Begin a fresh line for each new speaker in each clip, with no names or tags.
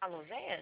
Alô, Zéias?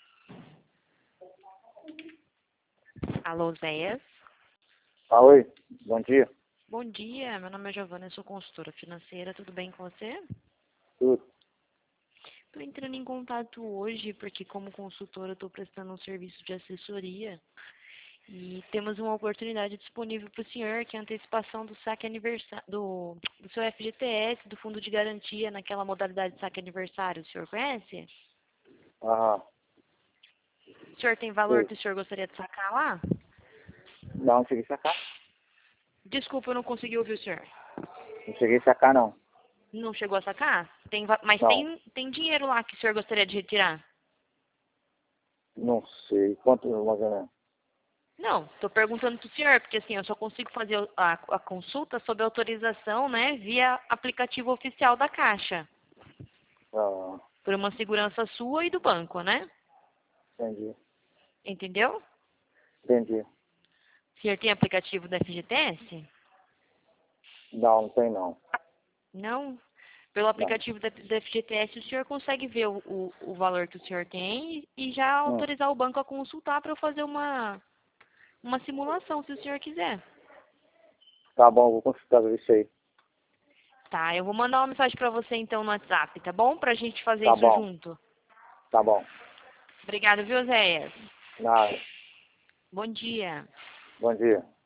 Alô, Zéias?
Ah, oi, bom dia.
Bom dia, meu nome é Giovana, eu sou consultora financeira, tudo bem com você?
Tudo.
Estou entrando em contato hoje porque, como consultora, estou prestando um serviço de assessoria e temos uma oportunidade disponível para o senhor, que é a antecipação do saque aniversário, do seu FGTS, do Fundo de Garantia, naquela modalidade de saque aniversário. O senhor conhece?
Ah,
O senhor tem valor
sei.
que o senhor gostaria de sacar lá?
Não cheguei a sacar.
Desculpa, eu não consegui ouvir o senhor.
Não cheguei a sacar, não.
Não chegou a sacar? Mas
Não,
tem dinheiro lá que o senhor gostaria de retirar?
não sei. Quanto, mais ou menos?
Não, estou perguntando para o senhor, porque assim, eu só consigo fazer a consulta sob autorização, né, via aplicativo oficial da Caixa,
Ah,
por uma segurança sua e do banco, né?
entendi.
Entendeu?
Entendi.
O senhor tem aplicativo da FGTS?
Não, não tem não.
Não. Pelo
Não.
aplicativo da FGTS, o senhor consegue ver o valor que o senhor tem e já
Hum,
autorizar o banco a consultar para eu fazer uma simulação, se o senhor quiser.
tá bom, vou consultar isso aí.
Tá, eu vou mandar uma mensagem para você então no WhatsApp, tá bom? Pra gente fazer
Tá
isso
bom,
junto.
tá bom.
Obrigada, viu, Zéias?
Nada.
Bom dia.
Bom dia.